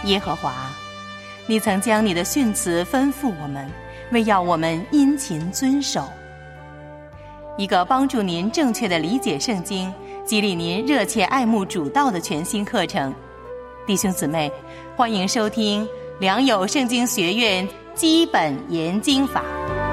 耶和华，你曾将你的训词吩咐我们，为要我们殷勤遵守。一个帮助您正确的理解圣经，激励您热切爱慕主道的全新课程。弟兄姊妹，欢迎收听良友圣经学院基本研经法。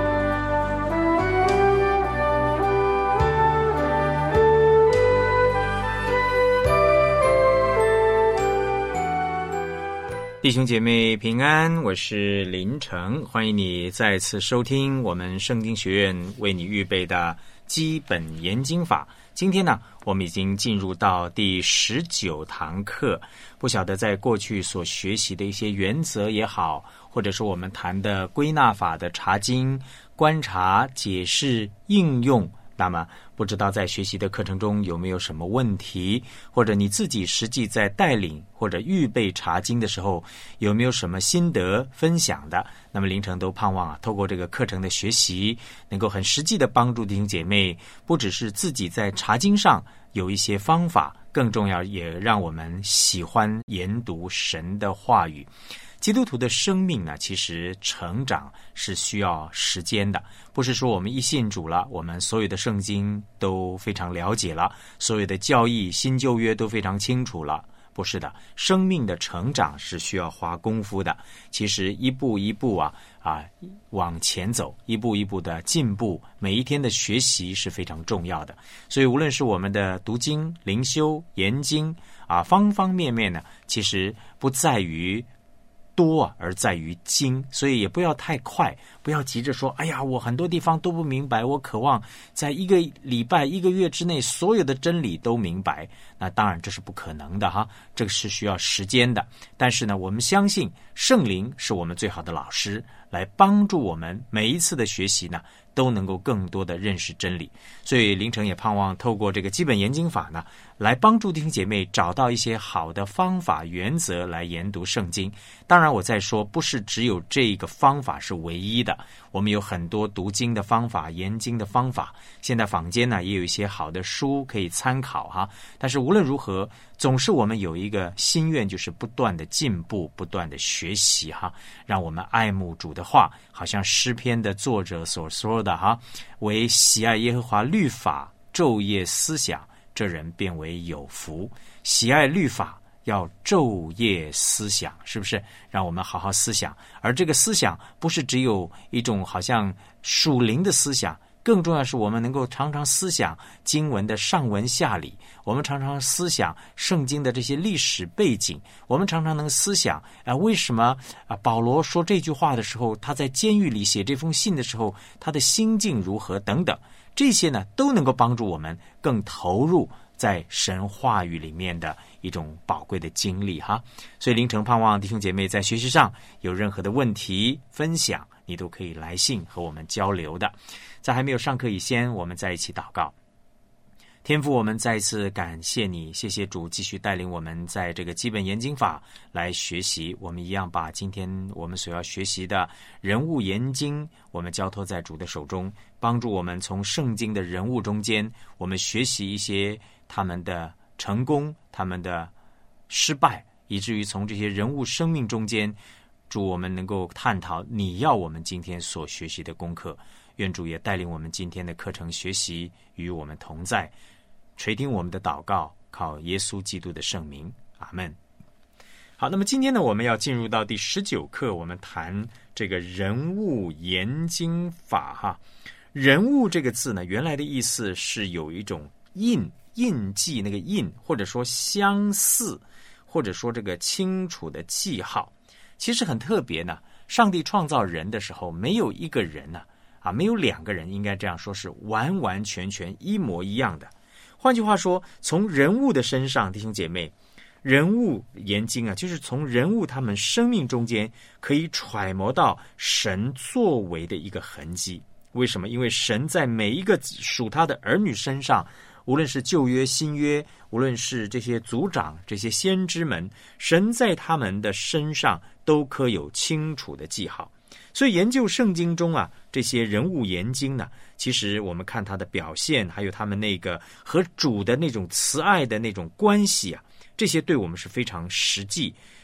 弟兄姐妹平安，我是林成，欢迎你再次收听我们圣经学院为你预备的基本研经法。今天呢，我们已经进入到第19堂课，不晓得在过去所学习的一些原则也好，或者说我们谈的归纳法的查经、观察、解释、应用，那么不知道在学习的课程中有没有什么问题，或者你自己实际在带领或者预备查经的时候有没有什么心得分享的，那么凌晨都盼望透过这个课程的学习，能够很实际的帮助弟兄姐妹，不只是自己在查经上有一些方法，更重要也让我们喜欢研读神的话语。基督徒的生命呢，其实成长是需要时间的，不是说我们一信主了，我们所有的圣经都非常了解了，所有的教义新旧约都非常清楚了，不是的，生命的成长是需要花功夫的。其实一步一步往前走，一步一步的进步，每一天的学习是非常重要的。所以无论是我们的读经、灵修、研经方方面面呢，其实不在于多而在于精，所以也不要太快，不要急着说哎呀我很多地方都不明白，我渴望在一个礼拜一个月之内所有的真理都明白，那当然这是不可能的这个是需要时间的。但是呢，我们相信圣灵是我们最好的老师，来帮助我们每一次的学习呢都能够更多的认识真理。所以凌晨也盼望透过这个基本研经法呢，来帮助弟兄姐妹找到一些好的方法原则来研读圣经。当然我在说不是只有这个方法是唯一的，我们有很多读经的方法、研经的方法，现在坊间呢也有一些好的书可以参考但是无论如何，总是我们有一个心愿，就是不断的进步，不断的学习让我们爱慕主的话，好像诗篇的作者所说的为喜爱耶和华律法，昼夜思想，这人变为有福。喜爱律法要昼夜思想，是不是？让我们好好思想，而这个思想不是只有一种好像属灵的思想，更重要是我们能够常常思想经文的上文下理，我们常常思想圣经的这些历史背景，我们常常能思想为什么保罗说这句话的时候，他在监狱里写这封信的时候，他的心境如何等等，这些呢都能够帮助我们更投入在神话语里面的一种宝贵的经历所以凌晨盼望弟兄姐妹在学习上有任何的问题分享，你都可以来信和我们交流的。在还没有上课以前，我们在一起祷告。天父，我们再一次感谢你，谢谢主继续带领我们在这个基本研经法来学习。我们一样把今天我们所要学习的人物研经，我们交托在主的手中，帮助我们从圣经的人物中间，我们学习一些他们的成功，他们的失败，以至于从这些人物生命中间，主我们能够探讨你要我们今天所学习的功课。愿主也带领我们今天的课程学习与我们同在，垂听我们的祷告，靠耶稣基督的圣名，阿们。好，那么今天呢，我们要进入到第19课，我们谈这个人物研经法人物这个字呢，原来的意思是有一种印记，那个印，或者说相似，或者说这个清楚的记号。其实很特别呢，上帝创造人的时候，没有一个人呢没有两个人，应该这样说，是完完全全一模一样的。换句话说，从人物的身上，弟兄姐妹，人物研经就是从人物他们生命中间可以揣摩到神作为的一个痕迹。为什么？因为神在每一个属他的儿女身上，无论是旧约新约，无论是这些族长这些先知们，神在他们的身上都可有清楚的记号。所以研究圣经中这些人物研经呢，其实我们看他的表现，还有他们那个和主的那种慈爱的那种关系这些对我们是非常实际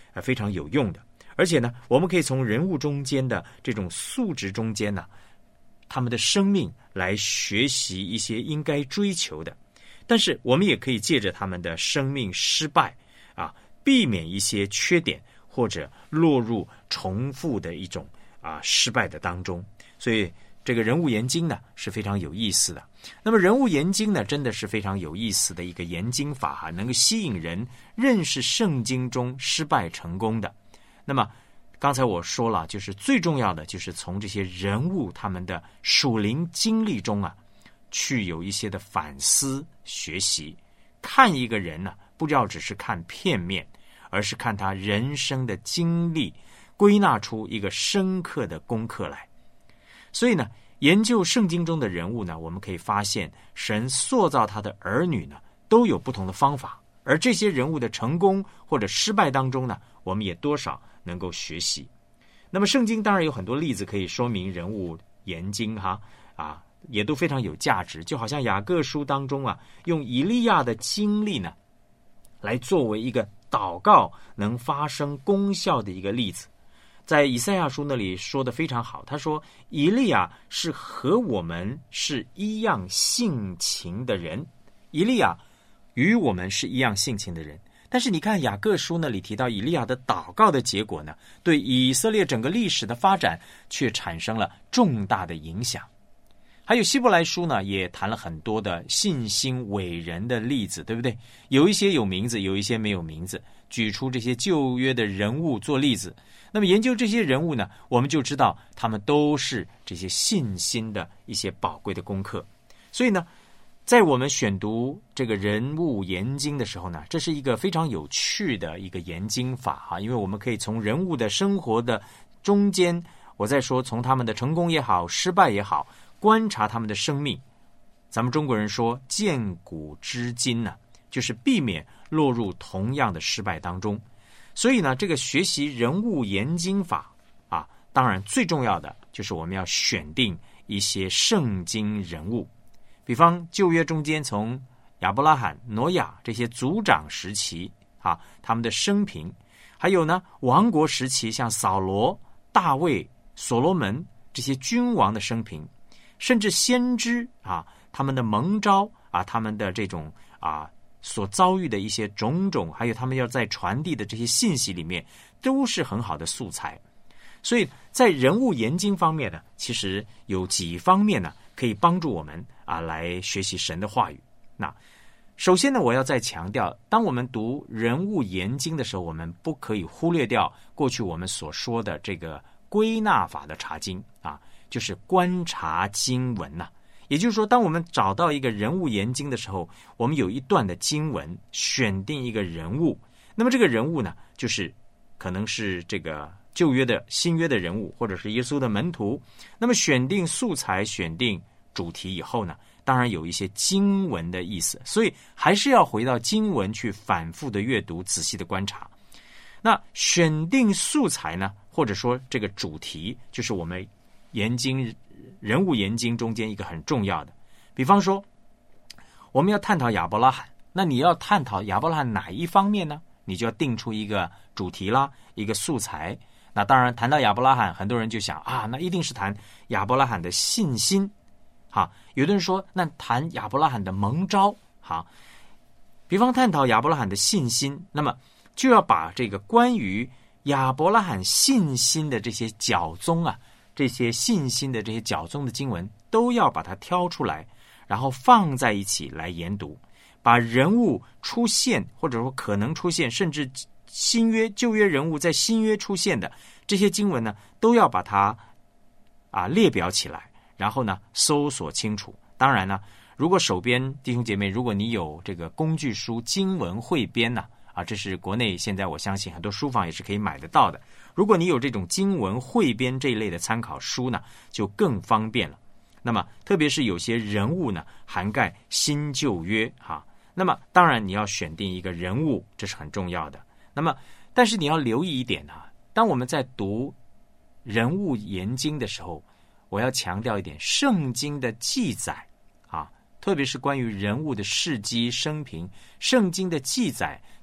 非常有用的。而且呢，我们可以从人物中间的这种素质中间呢，他们的生命来学习一些应该追求的。但是我们也可以借着他们的生命失败避免一些缺点，或者落入重复的一种失败的当中。所以这个人物研经呢是非常有意思的。那么人物研经呢，真的是非常有意思的一个研经法能够吸引人认识圣经中失败成功的。那么刚才我说了，就是最重要的就是从这些人物他们的属灵经历中去有一些的反思学习。看一个人呢，不要只是看片面，而是看他人生的经历，归纳出一个深刻的功课来。所以呢，研究圣经中的人物呢，我们可以发现神塑造他的儿女呢都有不同的方法，而这些人物的成功或者失败当中呢，我们也多少能够学习。那么圣经当然有很多例子可以说明人物研经也都非常有价值。就好像雅各书当中用以利亚的经历呢来作为一个祷告能发生功效的一个例子。在以赛亚书那里说得非常好，他说以利亚是和我们是一样性情的人，以利亚与我们是一样性情的人。但是你看雅各书那里提到以利亚的祷告的结果呢，对以色列整个历史的发展却产生了重大的影响。还有希伯来书呢，也谈了很多的信心伟人的例子，对不对？有一些有名字，有一些没有名字，举出这些旧约的人物做例子。那么研究这些人物呢，我们就知道他们都是这些信心的一些宝贵的功课。所以呢，在我们选读这个人物研经的时候呢，这是一个非常有趣的一个研经法因为我们可以从人物的生活的中间，我再说从他们的成功也好，失败也好，观察他们的生命。咱们中国人说见古知今就是避免落入同样的失败当中。所以呢，这个学习人物研经法当然最重要的就是我们要选定一些圣经人物。比方旧约中间，从亚伯拉罕、挪亚这些族长时期他们的生平，还有呢王国时期，像扫罗、大卫、所罗门这些君王的生平，甚至先知他们的蒙召他们的这种所遭遇的一些种种，还有他们要在传递的这些信息里面，都是很好的素材。所以在人物研经方面呢，其实有几方面呢可以帮助我们来学习神的话语。那首先呢，我要再强调，当我们读人物研经的时候，我们不可以忽略掉过去我们所说的这个归纳法的查经就是观察经文也就是说，当我们找到一个人物研经的时候，我们有一段的经文，选定一个人物，那么这个人物呢，就是可能是这个旧约的、新约的人物，或者是耶稣的门徒。那么选定素材、选定主题以后呢，当然有一些经文的意思，所以还是要回到经文去反复的阅读、仔细的观察。那选定素材呢，或者说这个主题，就是我们研经人物研经中间一个很重要的。比方说我们要探讨亚伯拉罕，那你要探讨亚伯拉罕哪一方面呢？你就要定出一个主题啦，一个素材。那当然谈到亚伯拉罕，很多人就想那一定是谈亚伯拉罕的信心有的人说那谈亚伯拉罕的蒙召比方探讨亚伯拉罕的信心，那么就要把这个关于亚伯拉罕信心的这些角宗这些信心的这些角宗的经文都要把它挑出来，然后放在一起来研读，把人物出现或者说可能出现，甚至新约旧约人物在新约出现的这些经文呢，都要把它列表起来，然后呢搜索清楚。当然呢，如果手边弟兄姐妹，如果你有这个工具书经文汇编这是国内现在我相信很多书房也是可以买得到的。如果你有这种经文汇编这一类的参考书呢，就更方便了。那么特别是有些人物呢，涵盖新旧约那么当然你要选定一个人物，这是很重要的。那么但是你要留意一点当我们在读人物研经的时候，我要强调一点，圣经的记载特别是关于人物的事迹生平，圣经的记载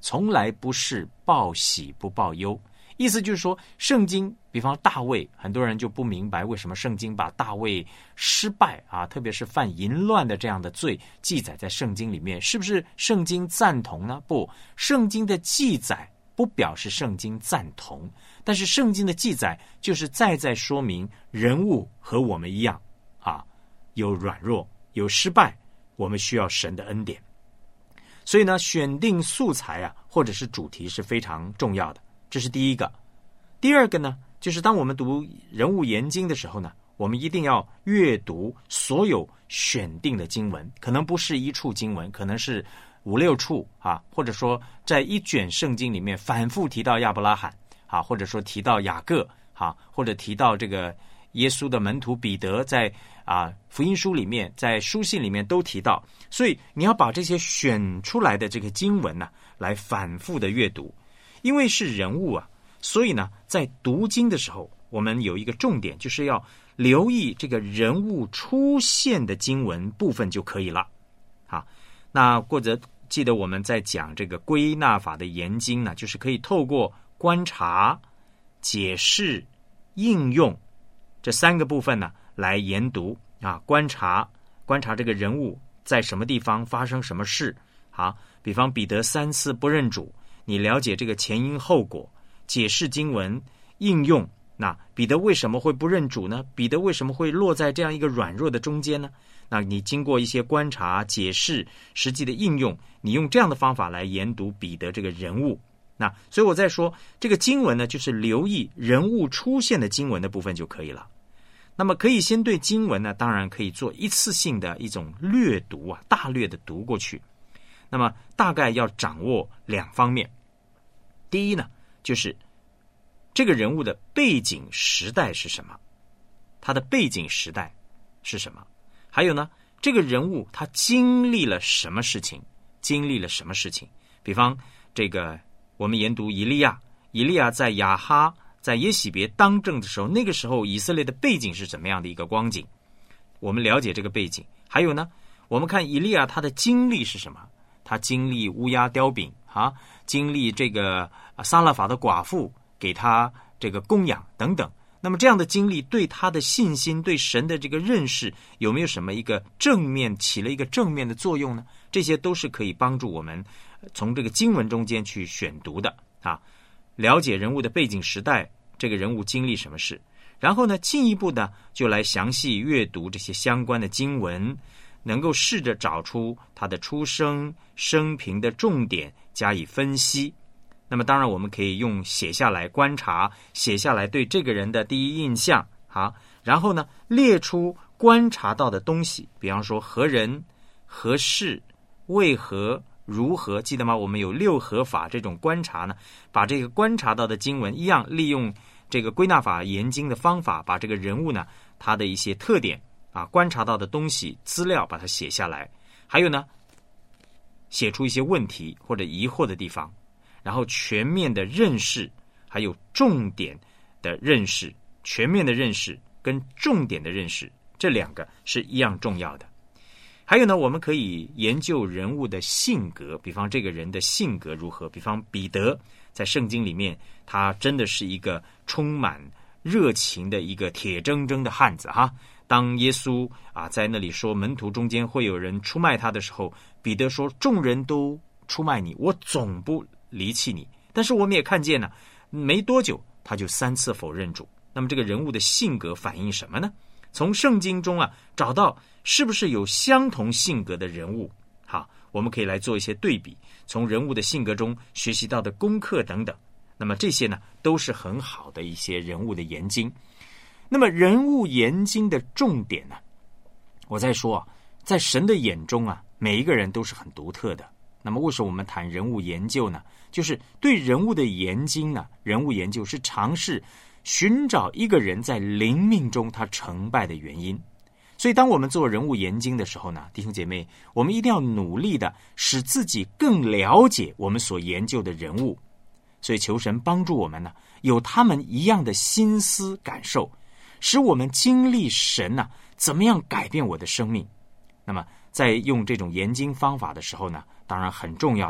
从来不是报喜不报忧。意思就是说，圣经比方大卫，很多人就不明白为什么圣经把大卫失败啊，特别是犯淫乱的这样的罪记载在圣经里面，是不是圣经赞同呢？不，圣经的记载不表示圣经赞同，但是圣经的记载就是在说明人物和我们一样啊，有软弱，有失败，我们需要神的恩典。所以呢，选定素材啊，或者是主题是非常重要的，这是第一个。第二个呢，就是当我们读人物研经的时候呢，我们一定要阅读所有选定的经文，可能不是一处经文，可能是5、6处啊，或者说在一卷圣经里面反复提到亚伯拉罕啊，或者说提到雅各啊，或者提到这个耶稣的门徒彼得，在福音书里面，在书信里面都提到，所以你要把这些选出来的这个经文呢，来反复的阅读，因为是人物啊，所以呢，在读经的时候，我们有一个重点，就是要留意这个人物出现的经文部分就可以了。好，那或者记得我们在讲这个归纳法的研经呢，就是可以透过观察、解释、应用这3个部分呢来研读啊，观察这个人物在什么地方发生什么事啊，比方彼得3次不认主，你了解这个前因后果，解释经文，应用。那彼得为什么会不认主呢？彼得为什么会落在这样一个软弱的中间呢？那你经过一些观察、解释、实际的应用，你用这样的方法来研读彼得这个人物。那所以我在说这个经文呢，就是留意人物出现的经文的部分就可以了。那么可以先对经文呢，当然可以做一次性的一种略读啊，大略的读过去。那么大概要掌握2方面。第一呢，就是这个人物的背景时代是什么，他的背景时代是什么，还有呢，这个人物他经历了什么事情，比方这个我们研读以利亚在亚哈在耶洗别当政的时候，那个时候以色列的背景是怎么样的一个光景，我们了解这个背景。还有呢，我们看以利亚他的经历是什么，他经历乌鸦叼饼啊，经历这个撒勒法的寡妇给他这个供养等等。那么这样的经历对他的信心，对神的这个认识有没有什么一个正面，起了一个正面的作用呢？这些都是可以帮助我们从这个经文中间去选读的啊，了解人物的背景时代，这个人物经历什么事，然后呢，进一步的就来详细阅读这些相关的经文，能够试着找出他的出生生平的重点加以分析。那么当然我们可以用写下来观察，写下来对这个人的第一印象啊，然后呢列出观察到的东西，比方说何人何事为何如何，记得吗？我们有6合法这种观察呢，把这个观察到的经文一样利用这个归纳法研经的方法，把这个人物呢他的一些特点啊，观察到的东西资料把它写下来，还有呢写出一些问题或者疑惑的地方，然后全面的认识，还有重点的认识，全面的认识跟重点的认识，这2个是一样重要的。还有呢，我们可以研究人物的性格，比方这个人的性格如何，比方彼得在圣经里面，他真的是一个充满热情的一个铁铮铮的汉子哈。当耶稣在那里说门徒中间会有人出卖他的时候，彼得说众人都出卖你，我总不离弃你。但是我们也看见呢，没多久他就3次否认主。那么这个人物的性格反映什么呢？从圣经中找到是不是有相同性格的人物，好，我们可以来做一些对比，从人物的性格中学习到的功课等等。那么这些呢都是很好的一些人物的研经。那么人物研经的重点呢，我在说在神的眼中每一个人都是很独特的。那么为什么我们谈人物研究呢？就是对人物的研经呢，人物研究是尝试寻找一个人在灵命中他成败的原因。所以当我们做人物研经的时候呢，弟兄姐妹，我们一定要努力的使自己更了解我们所研究的人物。所以求神帮助我们呢，有他们一样的心思感受，使我们经历神怎么样改变我的生命。那么在用这种研经方法的时候呢，当然很重要的，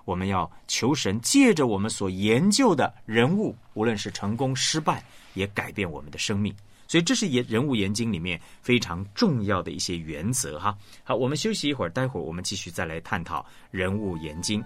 我们要求神借着我们所研究的人物，无论是成功失败，也改变我们的生命。所以这是人物研经里面非常重要的一些原则哈。好，我们休息一会儿，待会儿我们继续再来探讨人物研经。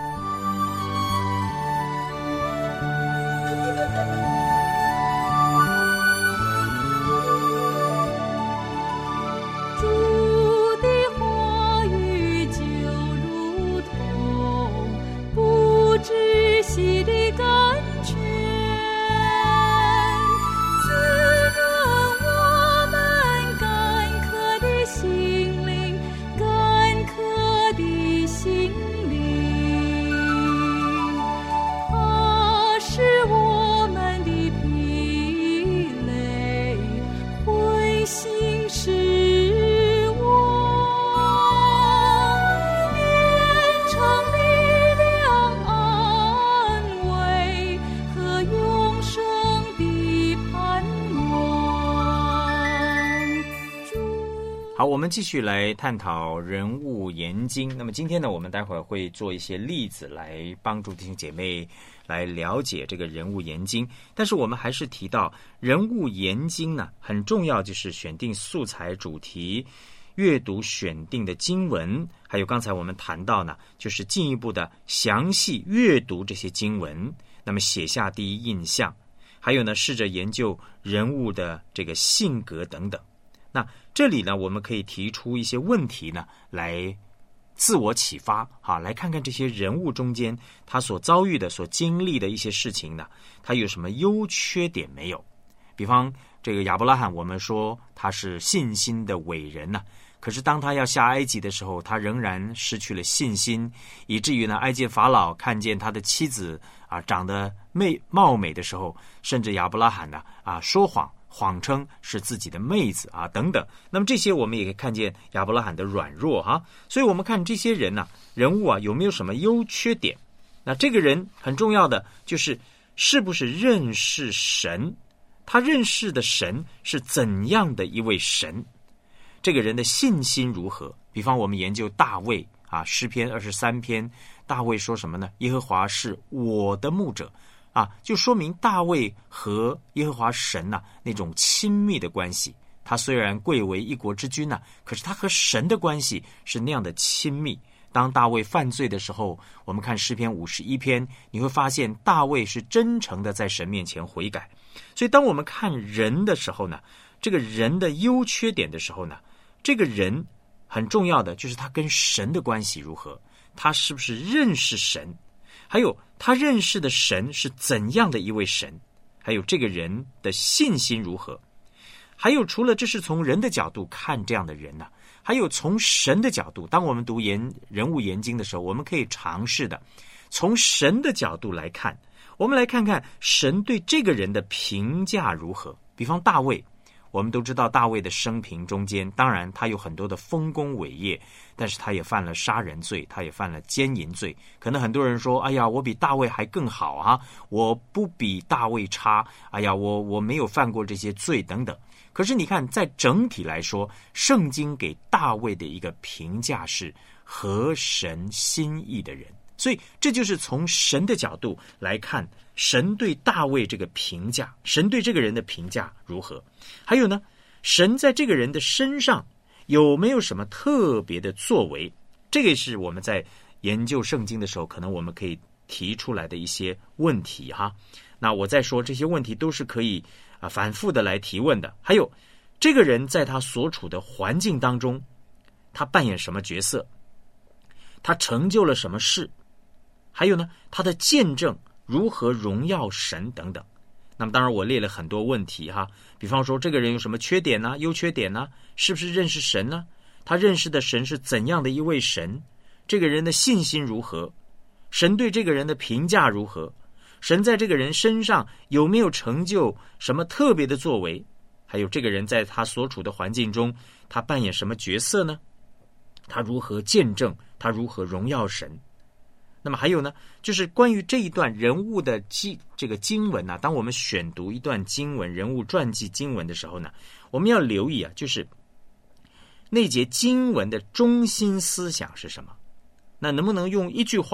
好，我们继续来探讨人物研经。那么今天呢，我们待会儿会做一些例子来帮助弟兄姐妹来了解这个人物研经。但是我们还是提到人物研经呢，很重要，就是选定素材主题，阅读选定的经文，还有刚才我们谈到呢，就是进一步的详细阅读这些经文，那么写下第一印象，还有呢，试着研究人物的这个性格等等。那这里呢，我们可以提出一些问题呢，来自我启发啊，来看看这些人物中间他所遭遇的、所经历的一些事情呢，他有什么优缺点没有？比方这个亚伯拉罕，我们说他是信心的伟人呢，可是当他要下埃及的时候，他仍然失去了信心，以至于呢，埃及法老看见他的妻子啊长得貌美的时候，甚至亚伯拉罕呢说谎称是自己的妹子啊等等。那么这些我们也可以看见亚伯拉罕的软弱哈。所以我们看这些人人物有没有什么优缺点？那这个人很重要的就是是不是认识神，他认识的神是怎样的一位神，这个人的信心如何。比方我们研究大卫诗篇23篇，大卫说什么呢？耶和华是我的牧者就说明大卫和耶和华神那种亲密的关系。他虽然贵为一国之君可是他和神的关系是那样的亲密。当大卫犯罪的时候，我们看诗篇51篇，你会发现大卫是真诚的在神面前悔改。所以当我们看人的时候呢，这个人的优缺点的时候呢，这个人很重要的就是他跟神的关系如何，他是不是认识神，还有他认识的神是怎样的一位神，还有这个人的信心如何。还有除了这是从人的角度看这样的人还有从神的角度，当我们读人物研经的时候，我们可以尝试的从神的角度来看，我们来看看神对这个人的评价如何。比方大卫，我们都知道大卫的生平中间，当然他有很多的丰功伟业，但是他也犯了杀人罪，他也犯了奸淫罪。可能很多人说，哎呀，我比大卫还更好我不比大卫差，哎呀，我没有犯过这些罪等等。可是你看，在整体来说，圣经给大卫的一个评价是合神心意的人。所以这就是从神的角度来看，神对大卫这个评价，神对这个人的评价如何。还有呢，神在这个人的身上有没有什么特别的作为，这个是我们在研究圣经的时候可能我们可以提出来的一些问题那我再说，这些问题都是可以反复的来提问的。还有这个人在他所处的环境当中，他扮演什么角色，他成就了什么事，还有呢，他的见证如何荣耀神等等。那么当然我列了很多问题比方说这个人有什么缺点优缺点是不是认识神呢？他认识的神是怎样的一位神？这个人的信心如何？神对这个人的评价如何？神在这个人身上有没有成就什么特别的作为？还有这个人在他所处的环境中，他扮演什么角色呢？他如何见证？他如何荣耀神？那么还有呢，就是关于这一段人物的这个经文当我们选读一段经文，人物传记经文的时候呢，我们要留意就是那节经文的中心思想是什么。那能不能用一句话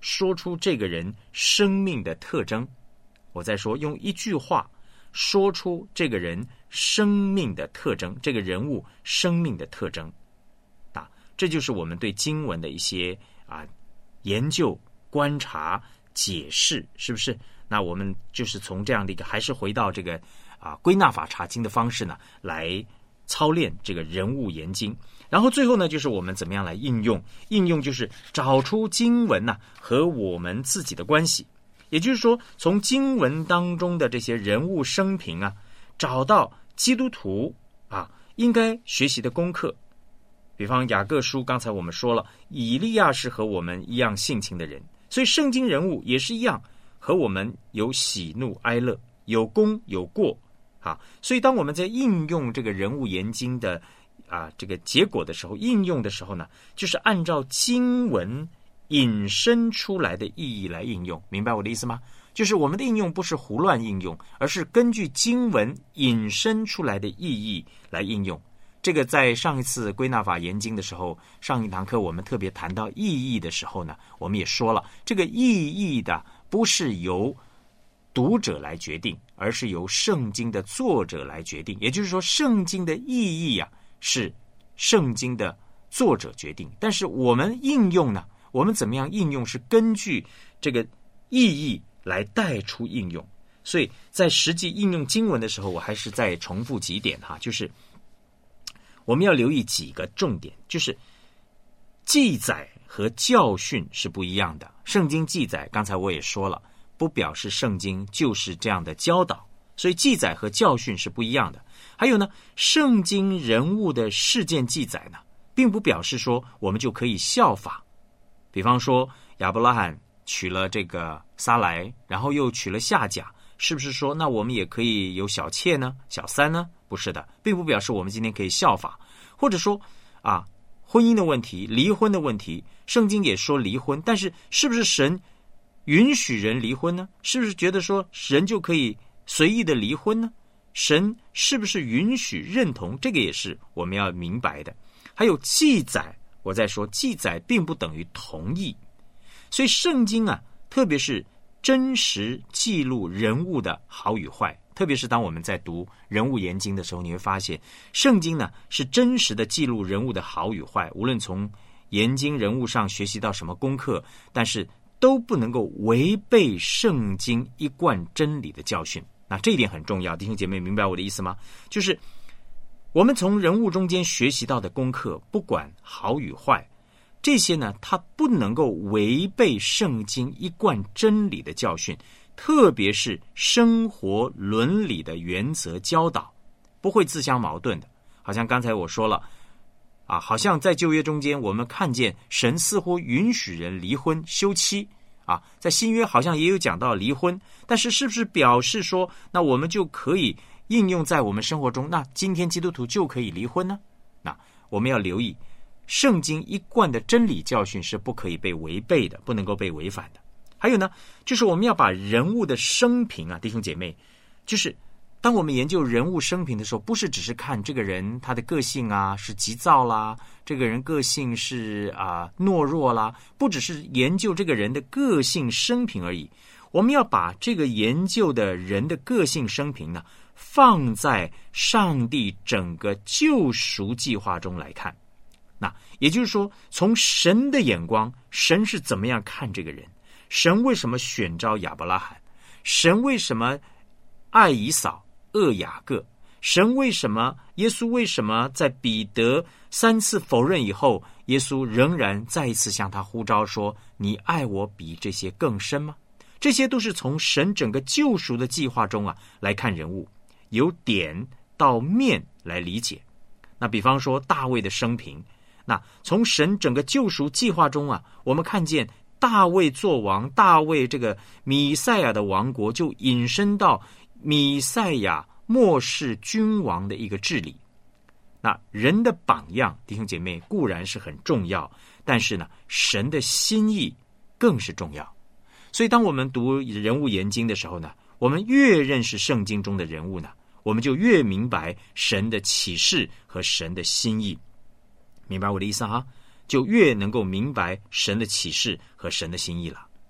说出这个人生命的特征。我再说，用一句话说出这个人生命的特征，这个人物生命的特征啊，这就是我们对经文的一些研究、观察、解释，是不是？那我们就是从这样的一个，还是回到这个归纳法查经的方式呢，来操练这个人物研经。然后最后呢，就是我们怎么样来应用？应用就是找出经文和我们自己的关系，也就是说，从经文当中的这些人物生平找到基督徒应该学习的功课。比方雅各书，刚才我们说了，以利亚是和我们一样性情的人，所以圣经人物也是一样，和我们有喜怒哀乐，有功有过所以当我们在应用这个人物研经的这个结果的时候，应用的时候呢，就是按照经文引申出来的意义来应用。明白我的意思吗？就是我们的应用不是胡乱应用，而是根据经文引申出来的意义来应用。这个在上一次归纳法研经的时候，上一堂课我们特别谈到意义的时候呢，我们也说了，这个意义的不是由读者来决定，而是由圣经的作者来决定。也就是说，圣经的意义是圣经的作者决定，但是我们应用呢，我们怎么样应用是根据这个意义来带出应用。所以在实际应用经文的时候，我还是再重复几点就是我们要留意几个重点，就是记载和教训是不一样的。圣经记载，刚才我也说了，不表示圣经就是这样的教导，所以记载和教训是不一样的。还有呢，圣经人物的事件记载呢，并不表示说我们就可以效法。比方说亚伯拉罕娶了这个撒莱，然后又娶了夏甲，是不是说那我们也可以有小妾呢、小三呢？不是的，并不表示我们今天可以效法。或者说婚姻的问题、离婚的问题，圣经也说离婚，但是是不是神允许人离婚呢？是不是觉得说人就可以随意的离婚呢？神是不是允许认同？这个也是我们要明白的。还有记载，我在说记载并不等于同意，所以圣经特别是真实记录人物的好与坏，特别是当我们在读人物研经的时候，你会发现圣经呢是真实的记录人物的好与坏，无论从研经人物上学习到什么功课，但是都不能够违背圣经一贯真理的教训。那这一点很重要，弟兄姐妹明白我的意思吗？就是我们从人物中间学习到的功课，不管好与坏，这些呢它不能够违背圣经一贯真理的教训，特别是生活伦理的原则教导，不会自相矛盾的。好像刚才我说了好像在旧约中间我们看见神似乎允许人离婚休妻在新约好像也有讲到离婚，但是是不是表示说那我们就可以应用在我们生活中，那今天基督徒就可以离婚呢？那我们要留意圣经一贯的真理教训是不可以被违背的，不能够被违反的。还有呢，就是我们要把人物的生平弟兄姐妹，就是当我们研究人物生平的时候，不是只是看这个人他的个性是急躁啦，这个人个性是懦弱啦，不只是研究这个人的个性生平而已，我们要把这个研究的人的个性生平呢，放在上帝整个救赎计划中来看。那也就是说，从神的眼光，神是怎么样看这个人？神为什么选召亚伯拉罕？神为什么爱以扫恶雅各？神为什么？耶稣为什么在彼得3次否认以后，耶稣仍然再一次向他呼召说：“你爱我比这些更深吗？”这些都是从神整个救赎的计划中来看人物，由点到面来理解。那比方说大卫的生平，那从神整个救赎计划中我们看见大卫作王，大卫这个弥赛亚的王国就引申到弥赛亚末世君王的一个治理。那人的榜样，弟兄姐妹，固然是很重要，但是呢，神的心意更是重要。所以当我们读人物研经的时候呢，我们越认识圣经中的人物呢，我们就越明白神的启示和神的心意。明白我的意思就越能够明白神的启示和神的心意了。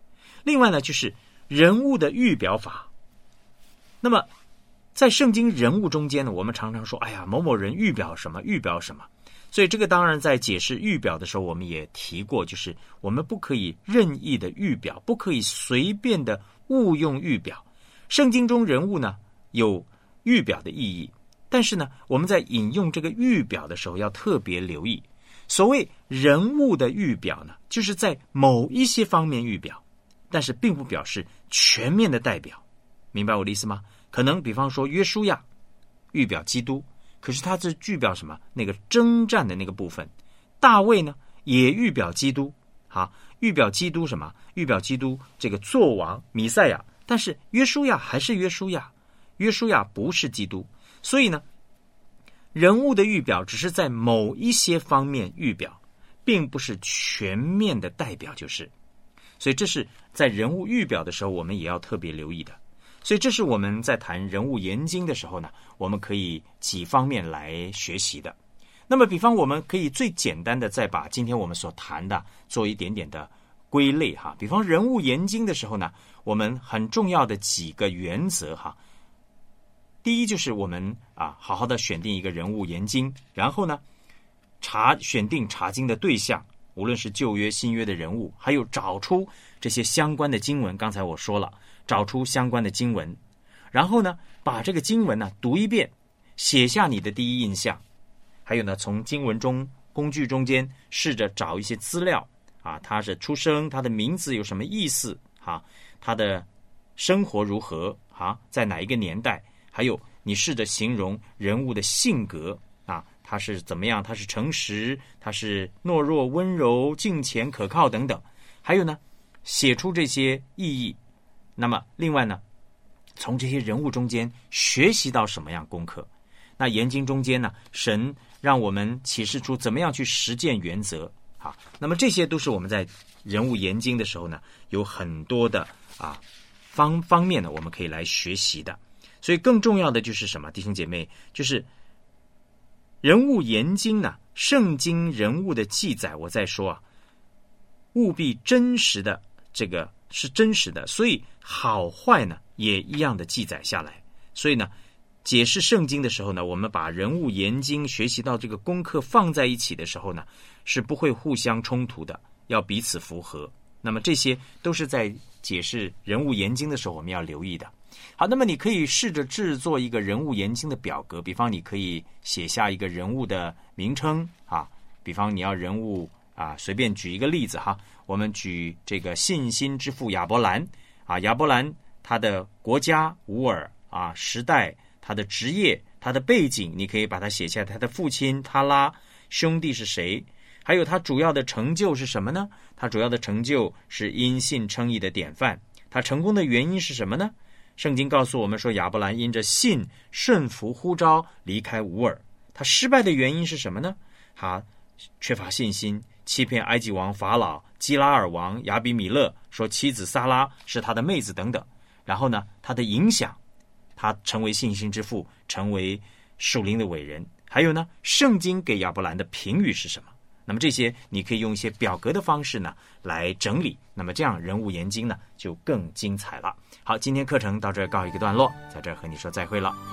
另外呢，就是人物的预表法。那么在圣经人物中间呢，我们常常说，哎呀，某某人预表什么，预表什么。所以这个当然在解释预表的时候，我们也提过，就是我们不可以任意的预表，不可以随便的误用预表。圣经中人物呢有预表的意义，但是呢，我们在引用这个预表的时候要特别留意。所谓人物的预表呢，就是在某一些方面预表，但是并不表示全面的代表。明白我的意思吗？可能比方说约书亚预表基督，可是他是预表什么？那个征战的那个部分。大卫呢也预表基督，预表基督什么？预表基督这个作王弥赛亚。但是约书亚还是约书亚，约书亚不是基督。所以呢，人物的预表只是在某一些方面预表，并不是全面的代表，就是。所以这是在人物预表的时候，我们也要特别留意的。所以这是我们在谈人物研经的时候呢，我们可以几方面来学习的。那么比方我们可以最简单的再把今天我们所谈的做一点点的归类哈。比方人物研经的时候呢，我们很重要的几个原则哈。第一就是我们好好的选定一个人物研经，然后呢选定查经的对象，无论是旧约新约的人物，还有找出这些相关的经文。刚才我说了，找出相关的经文，然后呢把这个经文呢读一遍，写下你的第一印象，还有呢从经文中工具中间试着找一些资料他是出生，他的名字有什么意思他的生活如何在哪一个年代，还有你试着形容人物的性格他是怎么样，他是诚实，他是懦弱温柔敬虔可靠等等，还有呢写出这些意义。那么另外呢，从这些人物中间学习到什么样功课。那研经中间呢，神让我们启示出怎么样去实践原则那么这些都是我们在人物研经的时候呢，有很多的方面呢我们可以来学习的。所以更重要的就是什么，弟兄姐妹，就是人物研经呢，圣经人物的记载，我在说务必真实的，这个是真实的，所以好坏呢也一样的记载下来。所以呢解释圣经的时候呢，我们把人物研经学习到这个功课放在一起的时候呢，是不会互相冲突的，要彼此符合。那么这些都是在解释人物研经的时候我们要留意的。好，那么你可以试着制作一个人物研经的表格，比方你可以写下一个人物的名称比方你要人物随便举一个例子我们举这个信心之父亚伯兰亚伯兰他的国家乌尔时代，他的职业，他的背景，你可以把它写下，他的父亲他拉，兄弟是谁，还有他主要的成就是什么呢？他主要的成就是因信称义的典范。他成功的原因是什么呢？圣经告诉我们说，亚伯兰因着信顺服呼召离开乌尔。他失败的原因是什么呢？他缺乏信心，欺骗埃及王法老、基拉尔王亚比米勒，说妻子撒拉是他的妹子等等。然后呢，他的影响，他成为信心之父，成为属灵的伟人。还有呢，圣经给亚伯兰的评语是什么？那么这些你可以用一些表格的方式呢来整理，那么这样人物研经呢就更精彩了。好，今天课程到这儿告一个段落，在这儿和你说再会了。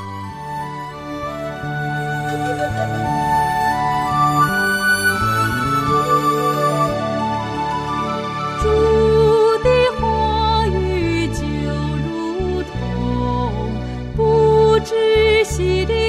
主的话语就如同不止息的